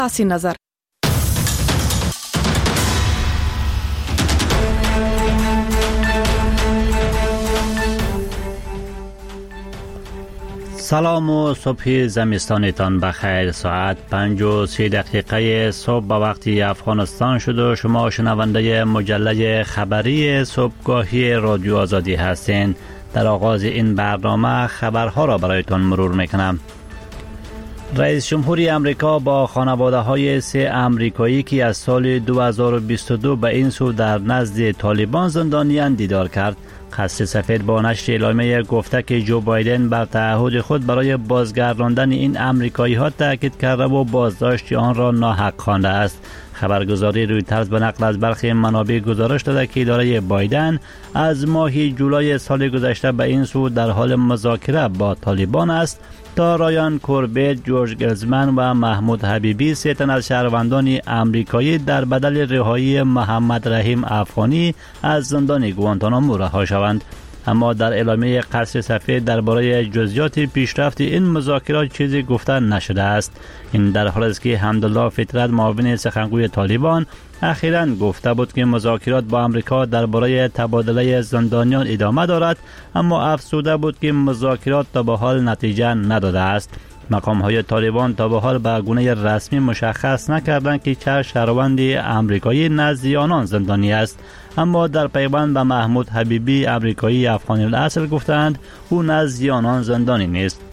پس نظر. سلام و صبح زمستانتان بخیر. ساعت 5:03 صبح به وقت افغانستان شد و شما شنونده مجله خبری صبحگاهی رادیو آزادی هستین. در آغاز این برنامه خبرها را برایتان مرور میکنم. رئیس جمهوری امریکا با خانواده های 3 امریکایی که از سال 2022 به این سو در نزد طالبان زندانیان دیدار کرد. قصر سفید با نشر اعلامیه گفته که جو بایدن بر تعهد خود برای بازگرداندن این امریکایی ها تاکید کرده و بازداشت آن را ناحق خوانده است. خبرگزاری رویترز به نقل از برخی منابع گزارش داده که اداره بایدن از ماه جولای سال گذشته به این سو در حال مذاکره با طالبان است تا رایان کوربیت، جورج گلزمن و محمود حبیبی 3 تن از شهروندان امریکایی در بدل رهایی محمد رحیم افغانی از زندان گوانتانامو رها شوند. اما در اعلامیه قصر سفید درباره جزئیات پیشرفت این مذاکرات چیزی گفته نشده است. این در حالی است که حمدالله فطرت، معاون سخنگوی طالبان، اخیراً گفته بود که مذاکرات با امریکا درباره تبادله زندانیان ادامه دارد، اما افزوده بود که مذاکرات تا به حال نتیجه نداده است. مقام‌های طالبان تا به حال به گونه رسمی مشخص نکردند که چه شهروندی امریکایی نزد آنان زندانی است، اما در پیوند به محمود حبیبی امریکایی افغانی الاصل گفتند او نزد آنان زندانی نیست.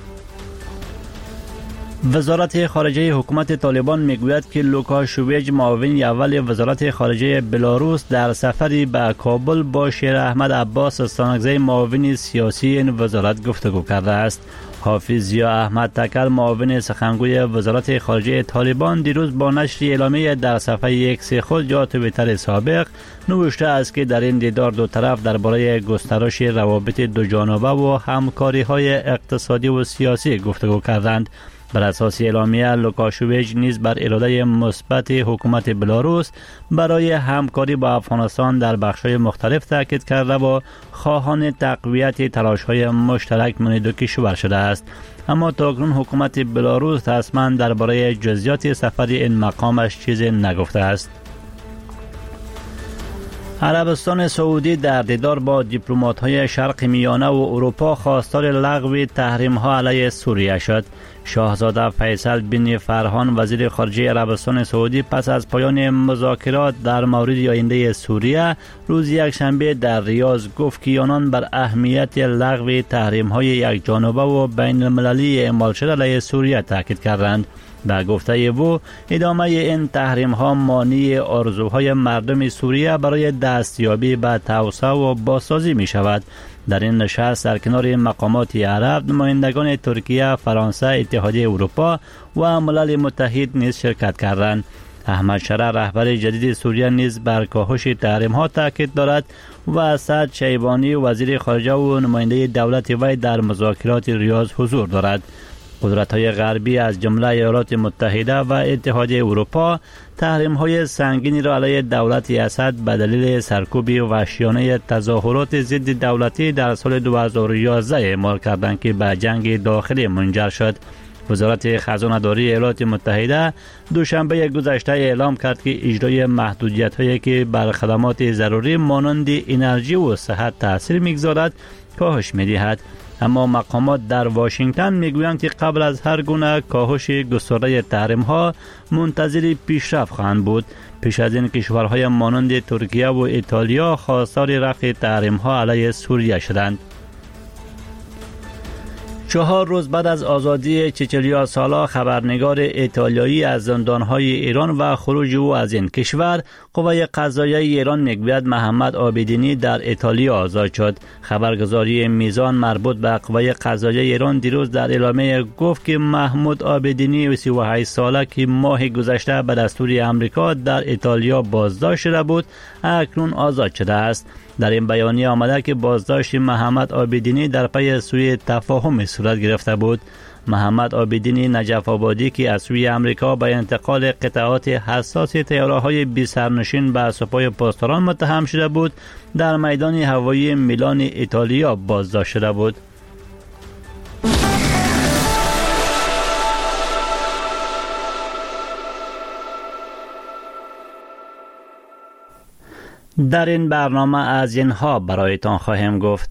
وزارت خارجه حکومت طالبان میگوید که لوکاشویچ، معاون اول وزارت خارجه بلاروس، در سفری به کابل با شیر احمد عباس استانکزی معاون سیاسی این وزارت گفتگو کرده است. حافظ ضیا احمد تکل، معاون سخنگوی وزارت خارجه طالبان، دیروز با نشر اعلامیه در صفحه ایکس خود یا توییتر سابق نوشته است که در این دیدار دو طرف درباره گسترش روابط دوجانبه و همکاری‌های اقتصادی و سیاسی گفتگو کردند. بر اساس اعلامیه، لوکاشویچ نیز بر اراده مثبت حکومت بلاروس برای همکاری با افغانستان در بخش‌های مختلف تاکید کرده و خواهان تقویت تلاش‌های مشترک من دو کشور شده است. اما تاکنون حکومت بلاروس رسما درباره جزئیات سفر این مقامش چیزی نگفته است. عربستان سعودی در دیدار با دیپلمات‌های شرق میانه و اروپا خواستار لغو تحریم‌ها علیه سوریه شد. شاهزاده فیصل بن فرحان، وزیر خارجه عربستان سعودی، پس از پایان مذاکرات در مورد آینده سوریه روز یکشنبه در ریاض گفت که آنان بر اهمیت لغو تحریم‌های یکجانبه و بین المللی اعمال شده علیه سوریه تاکید کردند. به گفته او، ادامه این تحریم ها مانع آرزوهای مردم سوریه برای دستیابی به توسعه و بازسازی می شود. در این نشست در کنار مقامات عرب، نمایندگان ترکیه، فرانسه، اتحادیه اروپا و ملل متحد نیز شرکت کردند. احمد شرع، رهبر جدید سوریه، نیز بر کاهش تحریم ها تاکید دارد و سعد شیبانی، وزیر خارجه و نماینده دولت وی، در مذاکرات ریاض حضور دارد. قدرت‌های غربی از جمله ایالات متحده و اتحادیه اروپا تحریم‌های سنگینی را علیه دولت اسد به دلیل سرکوب وحشیانه تظاهرات ضد دولتی در سال 2011 اعمال کردند که به جنگ داخلی منجر شد. وزارت خزانه‌داری ایالات متحده دوشنبه گذشته اعلام کرد که اجرای محدودیت‌هایی که بر خدمات ضروری مانند انرژی و صحت تاثیر می‌گذارد کاهش می‌دهد. اما مقامات در واشنگتن میگویند که قبل از هر گونه کاهش گسترده تحریم‌ها منتظر پیشرفت خواهند بود. پیش از این کشورهای مانند ترکیه و ایتالیا خواستار رفع تحریم‌ها علیه سوریه شدند. 4 روز بعد از آزادی چچلیا سالا، خبرنگار ایتالیایی از زندان‌های ایران و خروج او از این کشور، قوه قضاییه ایران میگوید محمد عابدینی در ایتالیا آزاد شد. خبرگزاری میزان مربوط به قوه قضاییه ایران دیروز در اعلامیه گفت که محمود عابدینی 38 ساله که ماه گذشته به دستور آمریکا در ایتالیا بازداشت شده بود، اکنون آزاد شده است. در این بیانیه آمده که بازداشت محمد عابدینی در پی سوی تفاهم صورت گرفته بود. محمد عابدینی نجف آبادی که از سوی آمریکا به انتقال قطعات حساس طیاره‌های بی سرنشین به سپاه پاسداران متهم شده بود، در میدان هوایی میلان ایتالیا بازداشت شده بود. در این برنامه از اینها برایتان خواهیم گفت.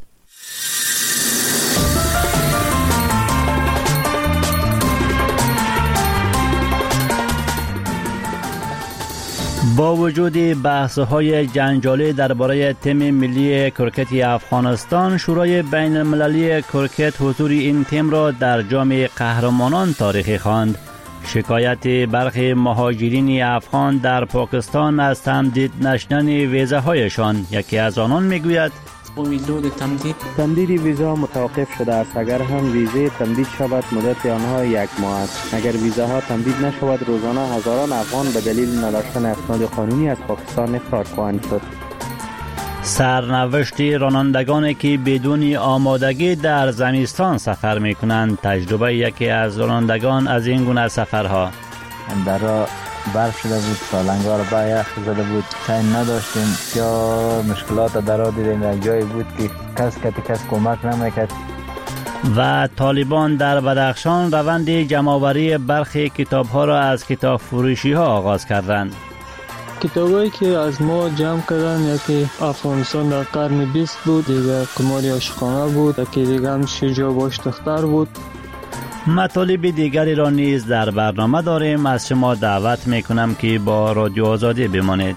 با وجود بحث‌های جنجالی درباره تیم ملی کرکت افغانستان، شورای بین المللی کرکت حضور این تیم را در جام قهرمانان تاریخی خواند. شکایت برخی مهاجرین افغان در پاکستان از تمدید نشدن ویزاهایشان، یکی از آنان میگوید تمدید ویزا متوقف شده است. اگر هم ویزه تمدید شود مدت آنها 1 ماه است. اگر ویزاها تمدید نشود روزانه هزاران افغان به دلیل نداشتن اسناد قانونی از پاکستان اخراج خواهند شد. سرنوشت رانندگانی که بدون آمادگی در زمستان سفر می کنند. تجربه یکی از رانندگان از این گونه سفرها: در راه برف شده بود، سالنگا رو به یخ زده بود، چین نداشتیم، یا مشکلات در راه دیدیم. در جایی بود که کس کمک نمیکرد. و طالبان در بدخشان روند جمع‌آوری برخی کتاب‌ها را از کتاب فروشی‌ها آغاز کردند. کتابایی که از ما جمع کردن، یکی افغانستان در قرن 20 بود، دیگه قمار عاشقانه بود، یکی دیگه هم شجاع باش دختر بود. مطالب دیگری را نیز در برنامه داریم. از شما دعوت میکنم که با رادیو آزادی بمانید.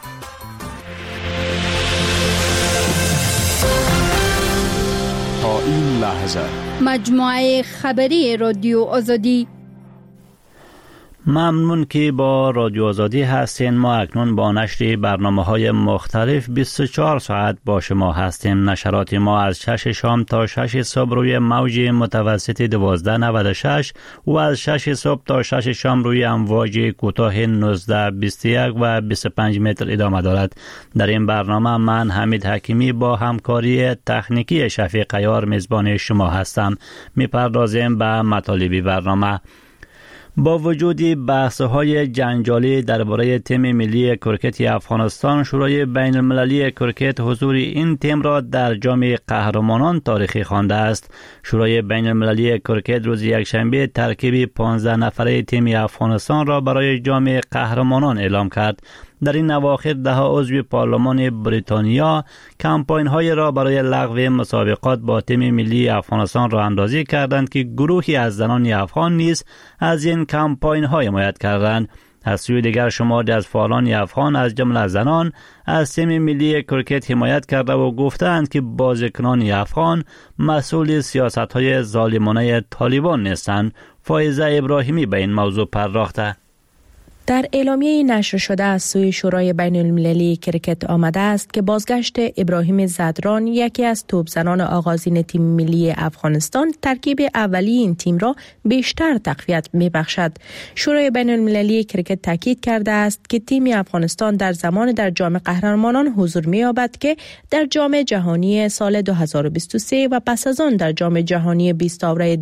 تا این لحظه مجموعه خبری رادیو آزادی. ممنون که با رادیو آزادی هستین. ما اکنون با نشر برنامه‌های مختلف 24 ساعت با شما هستیم. نشرات ما از 6 شام تا 6 صبح روی موج متوسط 1296 و از 6 صبح تا 6 شام روی امواج کوتاه 19 21 و 25 متر ادامه دارد. در این برنامه من حمید حکیمی با همکاری تکنیکی شفیق عیار میزبان شما هستم. میپردازیم به مطالب برنامه. با وجود بحث‌های جنجالی درباره تیم ملی کرکت افغانستان، شورای بین المللی کرکت حضور این تیم را در جام قهرمانان تاریخی خوانده است. شورای بین المللی کرکت روز یکشنبه ترکیب 15 نفره تیم افغانستان را برای جام قهرمانان اعلام کرد. در این اواخر 10 عضو پارلمان بریتانیا کمپاین‌های را برای لغو مسابقات با تیم ملی افغانستان راه اندازی کردند که گروهی از زنان افغان نیز از این کمپاین‌ها حمایت کردند. از سوی دیگر شماری از فعالان افغان از جمله زنان از تیم ملی کرکت حمایت کرده و گفتند که بازیکنان افغان مسئول سیاست‌های ظالمانه طالبان نیستند. فائزه ابراهیمی به این موضوع پرداخته. در اعلامیه نشر شده از سوی شورای بین المللی کرکت آمده است که بازگشت ابراهیم زدران، یکی از توپزنان آغازین تیم ملی افغانستان، ترکیب اولی این تیم را بیشتر تقویت می‌بخشد. شورای بین المللی کرکت تاکید کرده است که تیم افغانستان در زمان در جام قهرمانان حضور می‌یابد که در جام جهانی سال 2023 و پس از آن در جام جهانی 20 آوریل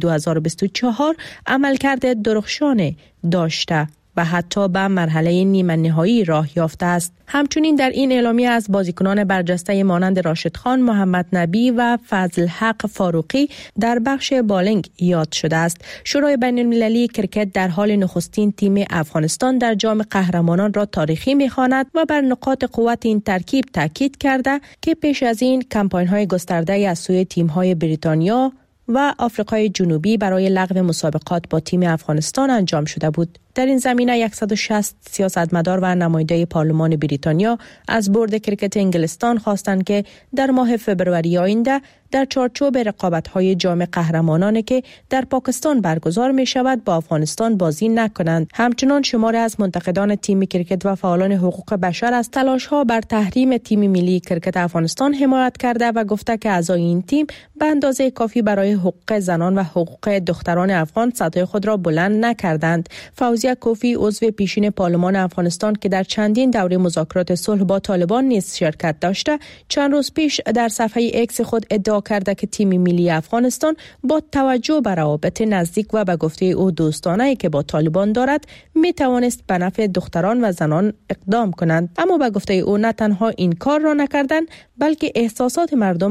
2024 عملکرد درخشان داشته و حتی به مرحله نیمه نهایی راه یافته است. همچنین در این اعلامیه از بازیکنان برجسته مانند راشد خان، محمد نبی و فضل حق فاروقی در بخش بالینگ یاد شده است. شورای بین المللی کرکت در حال نخستین تیم افغانستان در جام قهرمانان را تاریخی می‌خواند و بر نقاط قوت این ترکیب تاکید کرده که پیش از این کمپاین‌های گسترده از سوی تیم‌های بریتانیا و آفریقای جنوبی برای لغو مسابقات با تیم افغانستان انجام شده بود. در این زمینه 160 سیاستمدار و نماینده پارلمان بریتانیا از بورد کرکت انگلستان خواستند که در ماه فوریه آینده در چارچوب رقابت‌های جام قهرمانان که در پاکستان برگزار می‌شود با افغانستان بازی نکنند. همچنین شماری از منتقدان تیم کرکت و فعالان حقوق بشر از تلاش‌ها بر تحریم تیم ملی کرکت افغانستان حمایت کرده و گفته که اعضای این تیم به اندازه کافی برای حقوق زنان و حقوق دختران افغان صدای خود را بلند نکردند. فوزیه کوفی، عضو پیشین پارلمان افغانستان که در چندین دوره مذاکرات صلح با طالبان نیز شرکت داشته، چند روز پیش در صفحه اکس خود ادعا کرده که تیم ملی افغانستان با توجه به روابط نزدیک و به گفته او دوستانه‌ای که با طالبان دارد می توانست به نفع دختران و زنان اقدام کنند. اما به گفته او نه تنها این کار را نکردند بلکه احساسات مردم را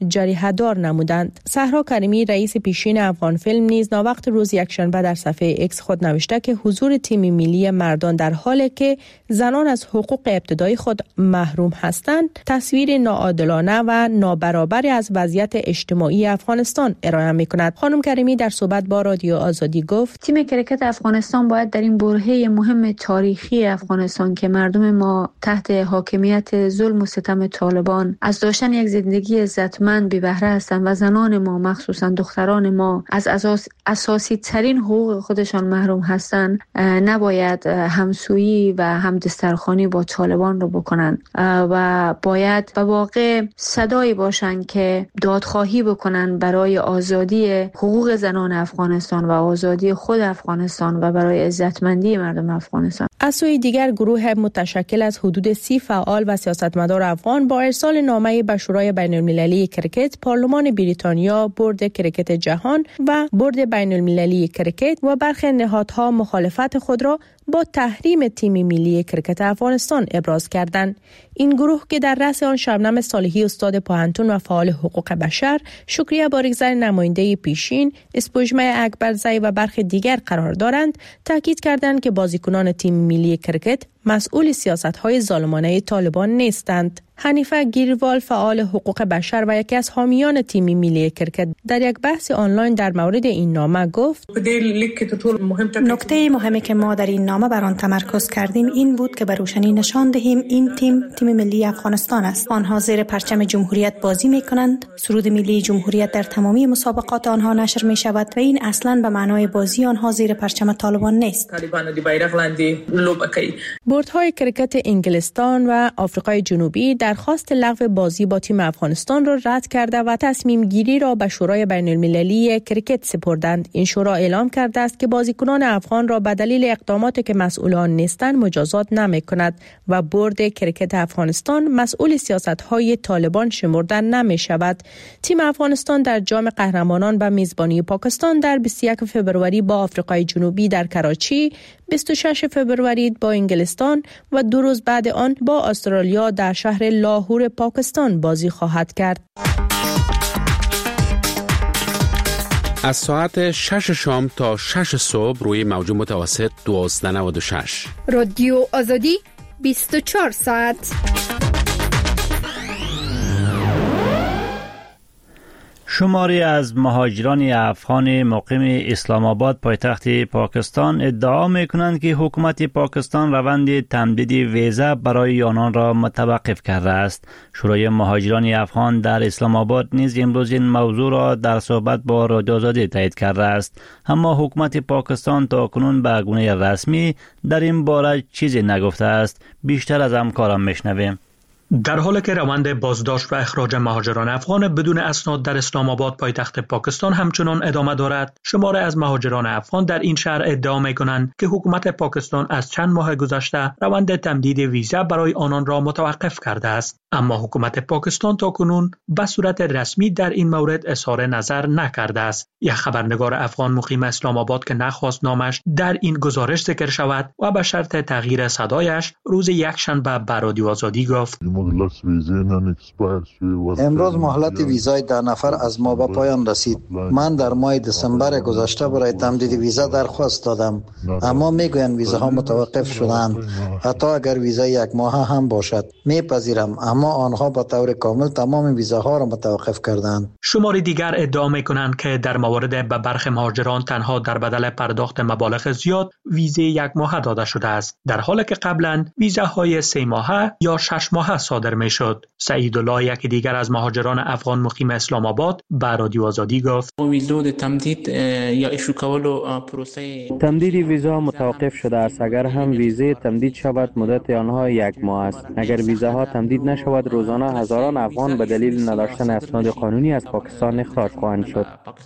جریحه‌دار نمودند. صحرا کریمی رئیس پیشین افغان فیلم نیز ناوقت روز یکشنبه در صفحه ایکس خود نوشته که حضور تیم ملی مردان در حالی که زنان از حقوق ابتدایی خود محروم هستند تصویر ناعادلانه و نابرابری از وضعیت اجتماعی افغانستان ارائه می‌کند. خانم کریمی در صحبت با رادیو آزادی گفت تیم کرکت افغانستان باید در این برهه مهم تاریخی افغانستان که مردم ما تحت حاکمیت ظلم و ستم طالبان از داشتن یک زندگی عزتمند بی بهره هستند و زنان ما مخصوصا دختران ما از اساسی ترین حقوق خودشان محروم هستند نباید همسویی و همدسترخوانی با طالبان رو بکنند و باید به واقع صدایی باشند که دادخواهی بکنند برای آزادی حقوق زنان افغانستان و آزادی خود افغانستان و برای عزتمندی مردم افغانستان. از سوی دیگر گروه متشکل از حدود 30 فعال و سیاستمدار افغان با ارسال نامه‌ای به شورای بین‌المللی کرکت، پارلمان بریتانیا، بورد کرکت جهان و بورد بین‌المللی کرکت و برخی نهادها مخالفت خود را با تحریم تیم ملی کرکت افغانستان ابراز کردند. این گروه که در رأس آن شبنم صالحی استاد پوهنتون و فعال حقوق بشر، شکریه باریکزی نماینده پیشین، اسپوجمه اکبرزی و برخی دیگر قرار دارند، تاکید کردند که بازیکنان تیم ملی کرکت مسئول سیاست‌های ظالمانه طالبان نیستند. حنیفه گیروال فعال حقوق بشر و یکی از حامیان تیم ملی کرکت در یک بحث آنلاین در مورد این نامه گفت نکته مهمی که ما در این نامه بر آن تمرکز کردیم این بود که به روشنی نشان دهیم این تیم ملی افغانستان است. آنها زیر پرچم جمهوریت بازی می‌کنند. سرود ملی جمهوریت در تمامی مسابقات آنها نشر می‌شود و این اصلاً به معنای بازی آنها زیر پرچم طالبان نیست. بوردهای کرکت انگلستان و آفریقای جنوبی درخواست لغو بازی با تیم افغانستان را رد کرده و تصمیم گیری را به شورای بین‌المللی کرکت سپردند. این شورا اعلام کرده است که بازیکنان افغان را به دلیل اقداماتی که مسئولان نیستند مجازات نمی‌کند و بورد کرکت افغانستان مسئول سیاست‌های طالبان شمرده نمی‌شود. تیم افغانستان در جام قهرمانان به میزبانی پاکستان در 21 فوریه با آفریقای جنوبی در کراچی، 26 فوریه با انگلستان و 2 روز بعد آن با استرالیا در شهر لاهور پاکستان بازی خواهد کرد. از ساعت 6 شام تا 6 صبح روی موج متوسط 1296 رادیو آزادی 24 ساعت. شماری از مهاجران افغان مقیم اسلام آباد پایتخت پاکستان ادعا می‌کنند که حکومت پاکستان روند تمدید ویزا برای آنان را متوقف کرده است. شورای مهاجران افغان در اسلام آباد نیز امروز این موضوع را در صحبت با رادیو آزادی تایید کرده است. اما حکومت پاکستان تاکنون به گونه رسمی در این باره چیزی نگفته است. بیشتر از همکاران میشنویم. در حالی که روند بازداشت و اخراج مهاجران افغان بدون اسناد در اسلام آباد پایتخت پاکستان همچنان ادامه دارد، شماری از مهاجران افغان در این شهر ادعا می‌کنند که حکومت پاکستان از چند ماه گذشته روند تمدید ویزا برای آنان را متوقف کرده است. اما حکومت پاکستان تاکنون به صورت رسمی در این مورد اظهار نظر نکرده است. یک خبرنگار افغان مقیم اسلام آباد که نخواست نامش در این گزارش ذکر شود و به شرط تغییر صدایش روز یکشنبه به رادیو آزادی گفت: امروز مهلت ویزای 10 نفر از ما به پایان رسید. من در ماه دسامبر گذشته برای تمدید ویزا درخواست دادم، اما میگویند ویزاها متوقف شدند. حتی اگر ویزای 1 ماه هم باشد میپذیرم، اما آنها به طور کامل تمام ویزاها را متوقف کردند. شماری دیگر ادعا میکنند که در مورد به برخی مهاجران تنها در بدل پرداخت مبالغ زیاد ویزه 1 ماه داده شده است، در حالی که قبلا ویزاهای 3 ماه یا 6 ماه صادر میشد. سعید الله، یکی دیگر از مهاجران افغان مقیم اسلام آباد، به رادیو آزادی گفت: تمدید ویزا متوقف شده است. اگر هم ویزه تمدید شود مدت آنها 1 ماه است. اگر ویزاها تمدید نشود روزانه هزاران افغان به دلیل نداشتن اسناد قانونی از پاکستان اخراج خواهند شد.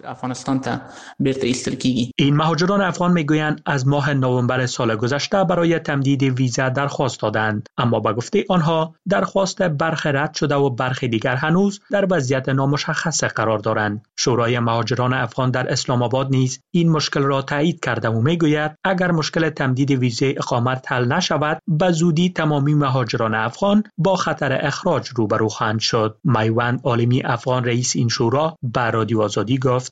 این مهاجران افغان میگویند از ماه نوامبر سال گذشته برای تمدید ویزا درخواست دادند، اما به گفته آنها در درخواست برخی رد شده و برخی دیگر هنوز در وضعیت نامشخص قرار دارند. شورای مهاجران افغان در اسلام آباد نیز این مشکل را تایید کرده و میگوید اگر مشکل تمدید ویزه اقامت حل نشود به زودی تمامی مهاجران افغان با خطر اخراج روبرو خواهند شد. میوند عالمی افغان رئیس این شورا به رادیو آزادی گفت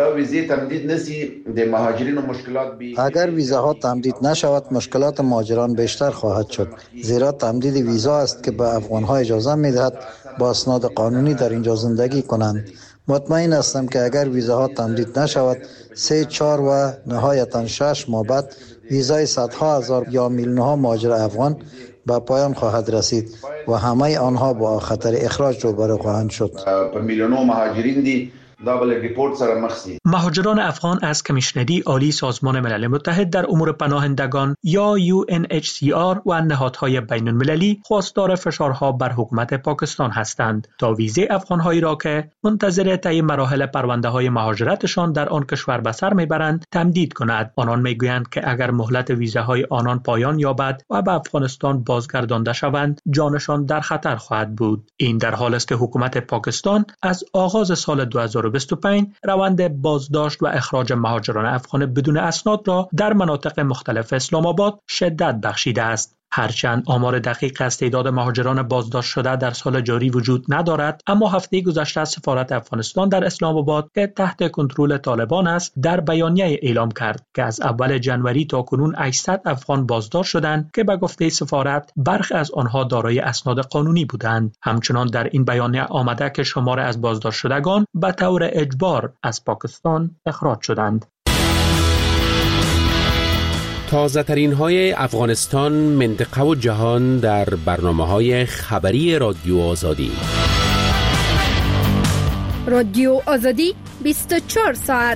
اگر ویزاها تمدید نشود مشکلات مهاجران بیشتر خواهد شد، زیرا تمدید ویزا است که به افغانها اجازه می‌دهد با اسناد قانونی در اینجا زندگی کنند. مطمئن هستم که اگر ویزاها تمدید نشود 3، 4 و نهایتاً 6 ماه بعد ویزای صدها هزار یا میلیون‌ها مهاجر افغان به پایان خواهد رسید و همه آنها با خطر اخراج روبرو خواهند شد. مهاجران افغان از کمیشنری عالی سازمان ملل متحد در امور پناهندگان یا UNHCR و نهادهای بین المللی خواستار فشارها بر حکومت پاکستان هستند تا ویزه افغانهایی را که منتظر طی مراحل پرونده‌های مهاجرتشان در آن کشور به سر میبرند تمدید کند. آنان میگویند که اگر مهلت ویزاهای آنان پایان یابد و به افغانستان بازگردانده شوند جانشان در خطر خواهد بود. این در حالی است که حکومت پاکستان از آغاز سال 2025 روند بازداشت و اخراج مهاجران افغان بدون اسناد را در مناطق مختلف اسلام آباد شدت بخشیده است. هرچند آمار دقیق از تعداد مهاجران بازداشت شده در سال جاری وجود ندارد، اما هفته گذشته سفارت افغانستان در اسلام آباد که تحت کنترل طالبان است در بیانیه اعلام کرد که از اول جنوری تا کنون 800 افغان بازداشت شدند که به گفته سفارت برخی از آنها دارای اسناد قانونی بودند. همچنان در این بیانیه آمده که شمار از بازداشت شدگان به طور اجبار از پاکستان اخراج شدند. تازه ترین های افغانستان، منطقه و جهان در برنامه های خبری رادیو آزادی. رادیو آزادی 24 ساعت.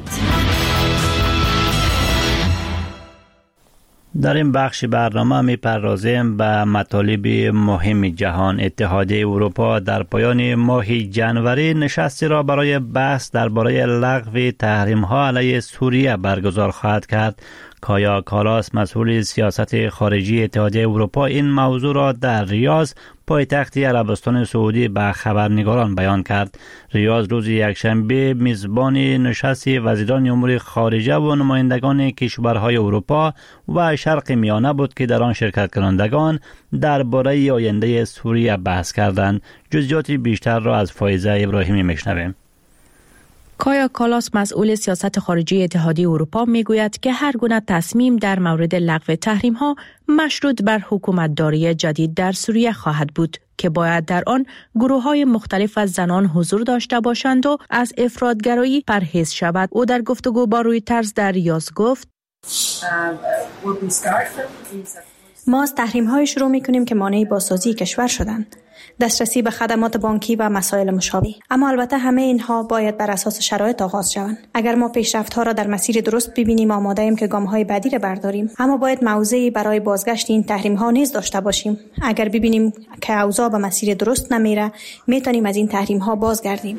در این بخش برنامه می‌پردازیم به مطالب مهم جهان. اتحادیه اروپا در پایان ماه جنوری نشستی را برای بحث درباره لغو تحریم‌ها علیه سوریه برگزار خواهد کرد. کایا کالاس مسئول سیاست خارجی اتحادیه اروپا این موضوع را در ریاض پایتخت عربستان سعودی به خبرنگاران بیان کرد. ریاض روز یکشنبه میزبان نشست وزیران امور خارجه و نمایندگان کشورهای اروپا و شرق میانه بود که در آن شرکت کنندگان درباره آینده سوریه بحث کردند. جزئیات بیشتر را از فایزه ابراهیمی میشنویم. کایا کالاس مسئول سیاست خارجی اتحادیه اروپا میگوید که هر گونه تصمیم در مورد لغو تحریم‌ها مشروط بر حکومتداری جدید در سوریه خواهد بود که باید در آن گروه‌های مختلف از زنان حضور داشته باشند و از افراط‌گرایی پرهیز شود. او در گفتگو با رویترز در ریاض گفت: ما از تحریم‌های شروع می‌کنیم که مانع بازسازی کشور شدند، دسترسی به خدمات بانکی و مسائل مشابه. اما البته همه اینها باید بر اساس شرایط آغاز شوند. اگر ما پیشرفت‌ها را در مسیر درست ببینیم آماده ایم که گام‌های بعدی را برداریم، اما باید موضعی برای بازگشت این تحریم‌ها نیز داشته باشیم. اگر ببینیم که اوضاع به مسیر درست نمیره، میتونیم از این تحریم‌ها بازگردیم.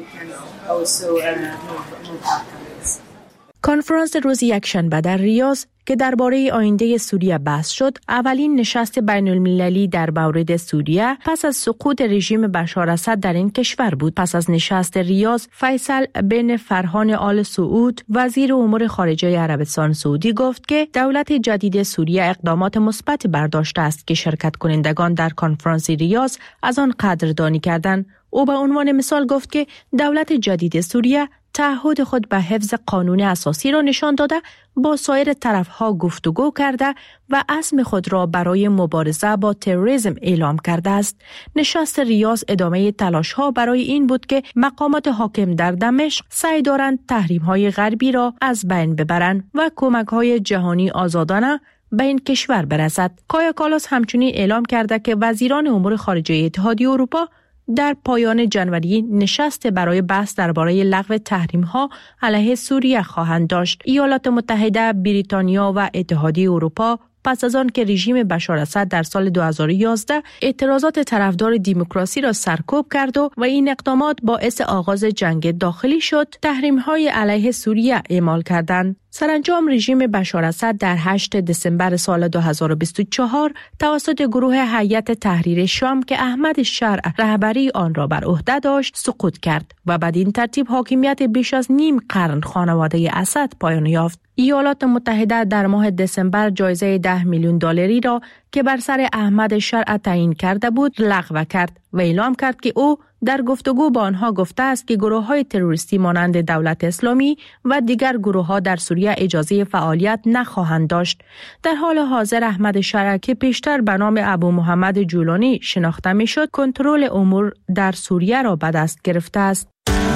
کنفرانس روز یکشنبه در ریاض که درباره آینده سوریه بحث شد، اولین نشست بین المللی در مورد سوریه پس از سقوط رژیم بشار اسد در این کشور بود. پس از نشست ریاض، فیصل بن فرحان آل سعود وزیر امور خارجه عربستان سعودی گفت که دولت جدید سوریه اقدامات مثبت برداشته است که شرکت کنندگان در کنفرانس ریاض از آن قدردانی کردند. او به عنوان مثال گفت که دولت جدید سوریه تعهد خود به حفظ قانون اساسی را نشان داده، با سایر طرفها گفتگو کرده و عزم خود را برای مبارزه با تروریسم اعلام کرده است. نشست ریاض ادامه تلاش‌ها برای این بود که مقامات حاکم در دمشق سعی دارند تحریم‌های غربی را از بین ببرند و کمک‌های جهانی آزادانه به این کشور برسد. کایا کالاس همچنین اعلام کرده که وزیران امور خارجه اتحادیه اروپا در پایان جنوری نشست برای بحث درباره لغو تحریم‌ها علیه سوریه خواهند داشت. ایالات متحده، بریتانیا و اتحادیه اروپا پس از آن که رژیم بشار اسد در سال 2011 اعتراضات طرفدار دموکراسی را سرکوب کرد و این اقدامات باعث آغاز جنگ داخلی شد، تحریم‌های علیه سوریه اعمال کردند. سرانجام رژیم بشار اسد در 8 دسامبر سال 2024 توسط گروه هیئت تحریر شام که احمد شرع رهبری آن را بر عهده داشت سقوط کرد و بدین ترتیب حاکمیت بیش از نیم قرن خانواده اسد پایان یافت. ایالات متحده در ماه دسامبر جایزه $10 میلیون را که بر سر احمد شرع تعیین کرده بود لغو کرد و اعلام کرد که او در گفتگو با آنها گفته است که گروه‌های تروریستی مانند دولت اسلامی و دیگر گروه‌ها در سوریه اجازه فعالیت نخواهند داشت. در حال حاضر احمد شرع که پیشتر به نام ابو محمد جولانی شناخته می‌شد، کنترل امور در سوریه را به دست گرفته است.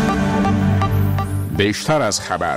بیشتر از خبر.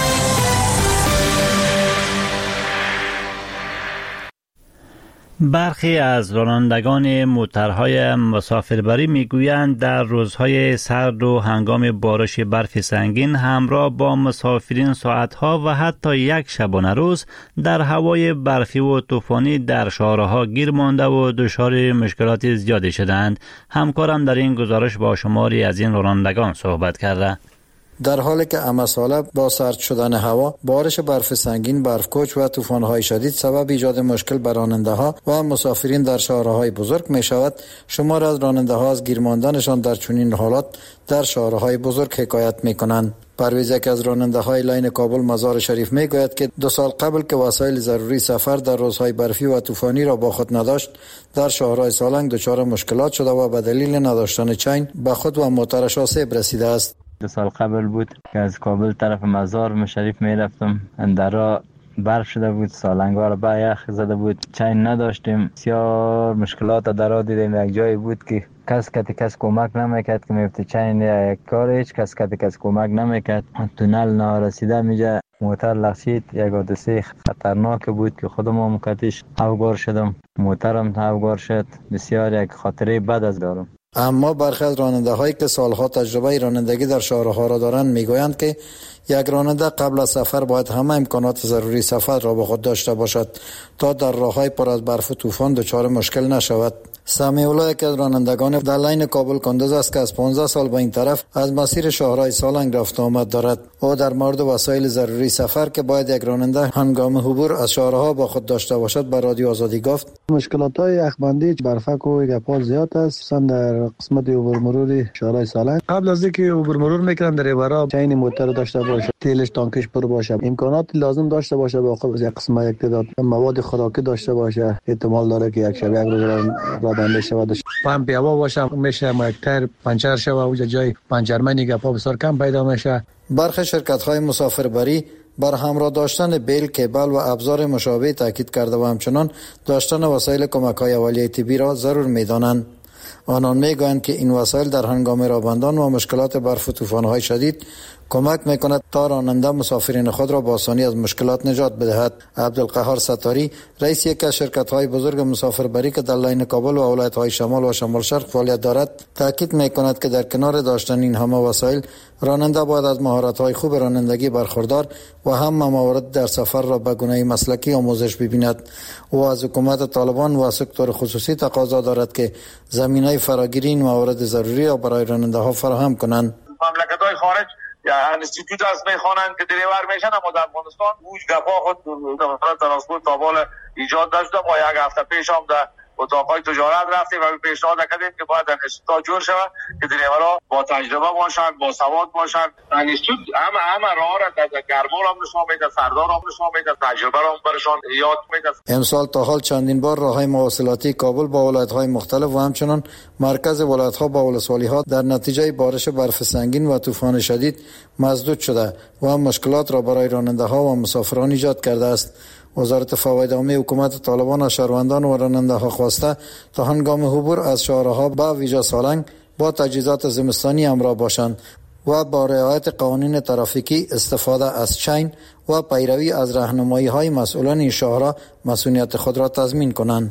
برخی از رانندگان موترهای مسافربری میگویند در روزهای سرد و هنگام بارش برف سنگین همراه با مسافرین ساعتها و حتی یک شبانه روز در هوای برفی و طوفانی در شهرها گیر مانده و دچار مشکلات زیادی شدند. همکارم در این گزارش با شماری از این رانندگان صحبت کرده. در حالی که امساله با سرد شدن هوا، بارش برف سنگین، برفکوچ و طوفان‌های شدید سبب ایجاد مشکل بر راننده‌ها و مسافرین در شهرهای بزرگ می‌شود، شمار از راننده‌ها از گیر ماندنشان در چنین حالات در شهرهای بزرگ حکایت می‌کنند. پرویز، یک از راننده‌های لاین کابل مزار شریف میگوید که 2 سال قبل که وسایل ضروری سفر در روزهای برفی و طوفانی را با خود نداشت، در شهرهای سالنگ دچار مشکلات شده و به دلیل نداشتن چین به خود و موترش آسیب رسیده است. 2 سال قبل بود که از کابل طرف مزار شریف می رفتم، در راه برف شده بود، سالنگ‌ها را به یخ زده بود، چین نداشتیم، بسیار مشکلات در راه دیدیم. یک جایی بود که کس کمک نمیکرد که میفته چین یک کار، هیچ کس کمک نمیکرد. تونل نارسیده میجا موتر لغزید، یک حادثه خطرناک بود که خودم هم کتیش افگار شدم، موترم افگار شد. بسیار یک خاطره بد از دارم. اما برخی از راننده‌هایی که سالها تجربه رانندگی در شهرها را دارند میگویند که یک راننده قبل از سفر باید همه امکانات ضروری سفر را با خود داشته باشد تا در راه‌های پر از برف و طوفان دچار مشکل نشود. سمیع الله، یک از رانندگان در لاین کابل کندوز است که از 15 سال به این طرف از مسیر شهرهای سالنگ رفت آمد دارد. او در مورد وسایل ضروری سفر که باید یک راننده هنگام عبور از شهرها با خود داشته باشد به رادیو آزادی گفت: مشکلات‌های یخبندی، برفک و گپا زیاد است، خصوصا در قسمت عبور مرور شهرهای سالنگ. قبل از اینکه عبور مرور میکنم در ایوارا چین موتر داشته باشه، تیلش تانکش پر باشه، امکانات لازم داشته باشه، با خود یک قسمت یک تعداد مواد خوراکی داشته باشه. احتمال داره که یک شب یک روز را بنده شود. پمپ هوا باشه، میشه موتر پنچر شود و جای پنچرمنی گپا بسیار کم پیدا میشه. برخی شرکت‌های مسافربری بر همراه داشتن بیل، کیبل و ابزار مشابه تاکید کرده و همچنان داشتن وسایل کمک‌های اولیه طبی را ضرور می‌دانند. آنان میگویند که این وسایل در هنگام راه و مشکلات برف و طوفان‌های شدید کمک میکند تا راننده مسافرین خود را با آسانی از مشکلات نجات بدهد. عبدالقهار ستاری، رئیس یک از شرکت‌های بزرگ مسافربری که در لاین کابل و ولایت‌های شمال و شمال شرق فعالیت دارد، تاکید میکند که در کنار داشتن این همه وسایل، راننده باید از مهارت‌های خوب رانندگی برخوردار و هم موارد در سفر را به گونه مسلکی آموزش ببیند. او از حکومت طالبان و سکتور خصوصی تقاضا دارد که زمینه فراگیری این موارد ضروری را برای راننده‌ها فراهم کنند. مملکت‌های خارج یا انستیتوت از میخوانند که دریور میشن، اما در افغانستان اوج گپا خود ترانسپورت تابال ایجاد داشته. ما یک هفته پیش هم در اتاقای تجارت رفتیم و پیشنهاد کردیم که باید انستیتوت جور شود که دریورها با تجربه باشند، با سواد باشند. انستیتوت همه راه را در گرما را نشان میده، فردا را نشان میده، تجربه را برشان یاد میده. امسال تا حال چندین بار راههای مواصلاتی کابل با ولایت‌های مختلف و همچنان مرکز ولایت‌ها با ولسوالی‌ها در نتیجه بارش برف سنگین و طوفان شدید مسدود شده و مشکلات را برای راننده‌ها و مسافران ایجاد کرده است. وزارت فواید عامه حکومت طالبان از شهروندان و راننده‌ها خواسته تا هنگام عبور از شهرها با ویژه سالنگ با تجهیزات زمستانی همراه باشند و با رعایت قوانین ترافیکی، استفاده از چین و پیروی از راهنمایی‌های مسئولان این شهرها مسئولیت خود را تضمین کنند.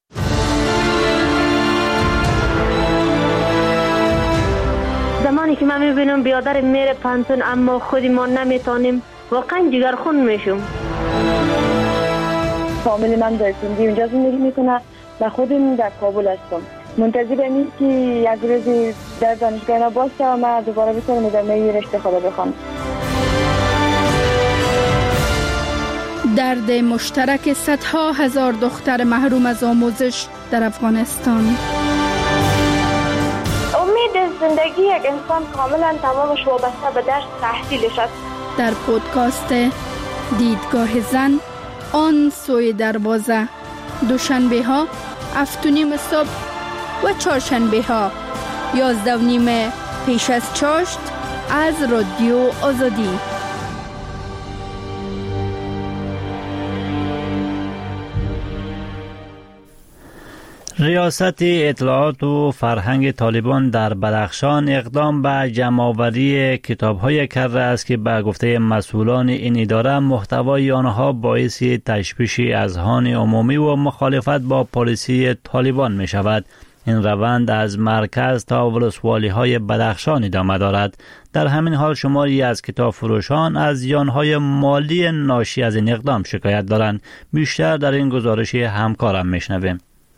زمانی که من می‌بینم بیادر میره پانتون اما خودی ما نمیتونیم، واقعا جگرخون میشم. فامیل من در سندی اونجا زندگی میکنه و خودم در کابل هستم. منتظرم این که یک روزی در دانشگاه اینا باشه و من دوباره بتونم ادامه رشته خود بخونم. درد مشترک صدها هزار دختر محروم از آموزش در افغانستان. امید زندگی یک انسان کاملا تمامش وابسته به درس تحصیلش است. در پودکاست دیدگاه زن آن سوی دروازه، دوشنبه ها 7:30 صبح و چهارشنبه ها 11:30 پیش از چاشت از رادیو آزادی. ریاست اطلاعات و فرهنگ طالبان در بدخشان اقدام به جمع‌آوری کتاب‌های کرده است که به گفته مسئولان این اداره محتوای آنها باعث تشویش اذهان عمومی و مخالفت با پالیسی طالبان می شود. این روند از مرکز تا ولسوالی‌های بدخشان ادامه دارد. در همین حال شماری از کتاب فروشان از زیان‌های مالی ناشی از این اقدام شکایت دارند. بیشتر در این گزارش همکارم میشنویم.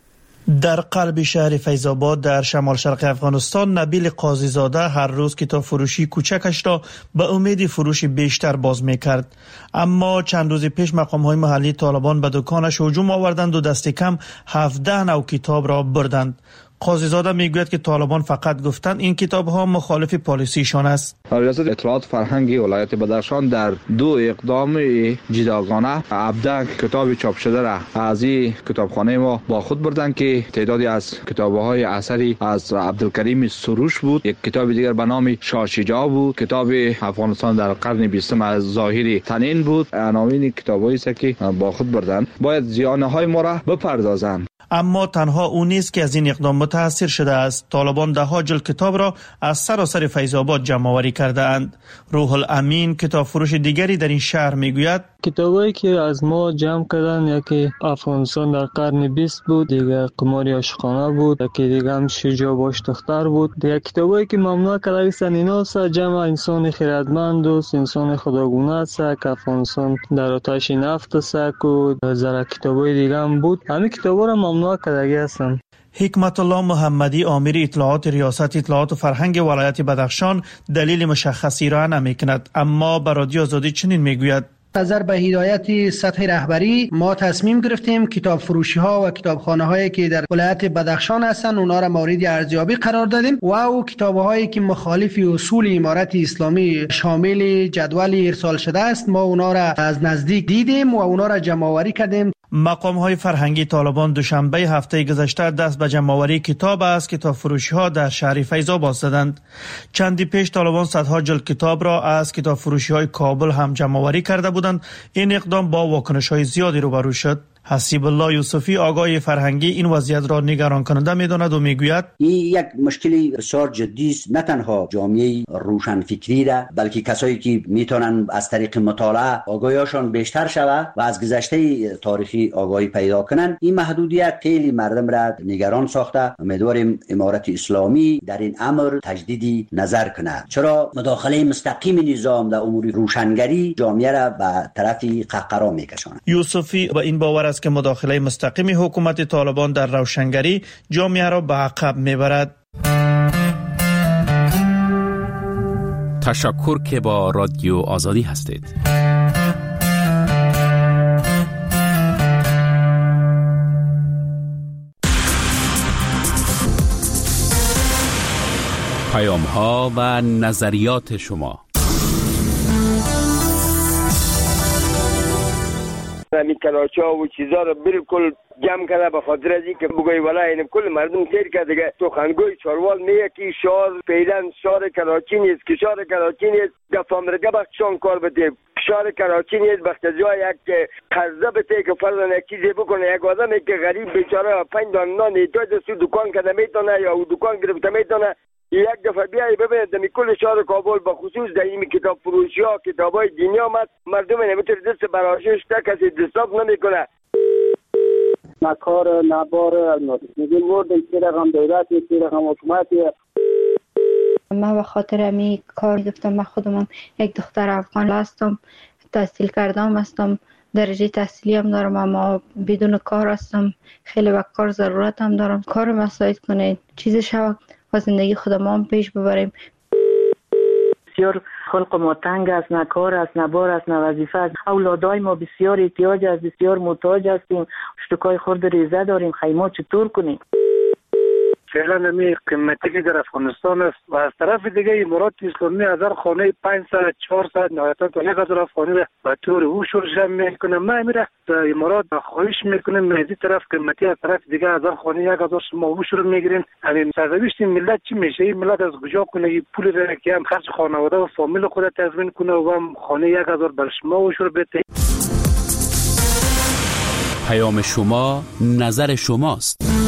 در قلب شهر فیض‌آباد در شمال شرق افغانستان، نبیل قاضی زاده هر روز کتاب فروشی کوچکش را به امید فروش بیشتر باز می‌کرد. اما چند روز پیش مقام‌های محلی طالبان به دکانش هجوم آوردند و دست کم 17 نوع کتاب را بردند. قاضی زاده میگوید که طالبان فقط گفتند این کتاب‌ها مخالف پالیسیشان است. ریاست اطلاعات فرهنگی ولایت بدخشان در 2 اقدام جداگانه 17 کتاب چاپ شده را از این کتابخانه ما با خود بردند که تعدادی از کتاب‌های اثری از عبدالکریم سروش بود، یک کتاب دیگر به نام شاه شجاع بود، کتاب افغانستان در قرن 20 از ظاهری تنین بود. عناوین کتاب‌هایی است که با خود بردند. باید زیان‌های ما را بپردازند. اما تنها او نیست که از این اقدام متاثر شده است. طالبان ده‌ها جلد کتاب را از سراسر فیض‌آباد جمع‌آوری کرده اند. روح الامین کتاب فروش دیگری در این شهر میگوید کتابایی که از ما جمع کردن، یکی افغانستان در قرن 20 بود، دیگه قمار عاشقانه بود، یکی دیگه هم شجاع باش دختر بود. دیگه کتابایی که ممنوع کرده هستن اینا است جمع انسان خردمند و انسان خداگونه است که افغانستان در آتش نفت است و زره کتابای دیگه هم بود. همین کتابا را ممنوع کرده هستن. حکمت الله محمدی آمر اطلاعات ریاست اطلاعات و فرهنگ ولایت بدخشان دلیل مشخصی را نمی‌کند، اما به رادیو آزادی چنین میگوید: نظر به هدایت سطح رهبری ما تصمیم گرفتیم کتاب فروشی ها و کتابخانه هایی که در ولایت بدخشان هستند اونا را مورد ارزیابی قرار دادیم و او کتاب هایی که مخالف اصول امارت اسلامی شامل جدول ارسال شده است ما اونا را از نزدیک دیدیم و اونا را جمع آوری کردیم. مقام های فرهنگی طالبان دوشنبه هفته گذشته دست به جمع‌آوری کتاب از کتاب فروشی ها در شهر فیض‌آباد زدند. چندی پیش طالبان صدها جلد کتاب را از کتاب فروشی های کابل هم جمع‌آوری کرده بودند. این اقدام با واکنش های زیادی روبرو شد. حسیب الله یوسفی آگاه فرهنگی این وضعیت را نگران کننده می‌داند و میگوید این یک مشکلی بسیار جدی است، نه تنها جامعه روشنفکری را بلکه کسایی که میتونن از طریق مطالعه آگاهیشان بیشتر شود و از گذشته تاریخی آگاهی پیدا کنن. این محدودیت خیلی مردم را نگران ساخته. امیدواریم امارت اسلامی در این امر تجدید نظر کنه، چرا مداخله مستقیم نظام در امور روشنگری جامعه را به طرف قهقرا میکشاند. یوسفی با این باور که مداخله مستقیم حکومت طالبان در روشنگری جامعه را به عقب میبرد. تشکر که با رادیو آزادی هستید. پیام ها و نظریات شما. همین کلاچا و چیزا رو بالکل جمع کرده به خاطر از اینکه بگوی والا این کل مردم تیر کرده دیگه. سخنگوی چاروال میگه که شعار پیدن شعار کراچی نیست، که شعار کراچی نیست گفامرگه بخشان کار بده. شعار کراچی نیست وقت جای یک قرضه بده که فرضاً یک چیزی بکنه. یک آدمی که غریب بیچاره 5 دانه نان احتیاج است دکان کنه میتونه یا دکان گرفته میتونه یک دفعه بیایی ببینید در کل شهر کابل به خصوص در این کتاب فروشی ها کتابای دینی آمد مردم نمیتونه دست براشش تا کسی دستاب نمیکنه. نکار نبار میگه مورد که رقم دولتی که رقم حکومتی. من به خاطر امی کار گفتم. من خودم یک دختر افغان هستم، تحصیل کردم هستم، درجه تحصیلی هم دارم اما بدون کار هستم. خیلی به کار ضرورت هم دارم. کار مساعد کنید چیز شود و زندگی خودم هم پیش ببریم. بسیار خلق ما تنگ است، نه کار است، نه بار است، نه وظیفه است. اولادای ما بسیار احتیاج است، بسیار محتاج هستیم. اشتکای خرد ریزه داریم، خیمات چطور کنیم؟ فعلا نمی قیمتی که در افغانستان است و از طرف دیگه امارات اسلامی 1000 خانه 500 400 نهایتا تا 1000 خانه را به طور اوشور جمع میکنه. ما میره در امارات خواهش میکنیم از این طرف قیمتی، از طرف دیگه 1000 خانه 1000 شما اوشور میگیرین. همین سرنوشت ملت چی میشه؟ این ملت از کجا کنه این پول را که هم خرج خانواده و فامیل خود تضمین کنه و هم خانه 1000 بر شما اوشور بده؟ پیام شما نظر شماست.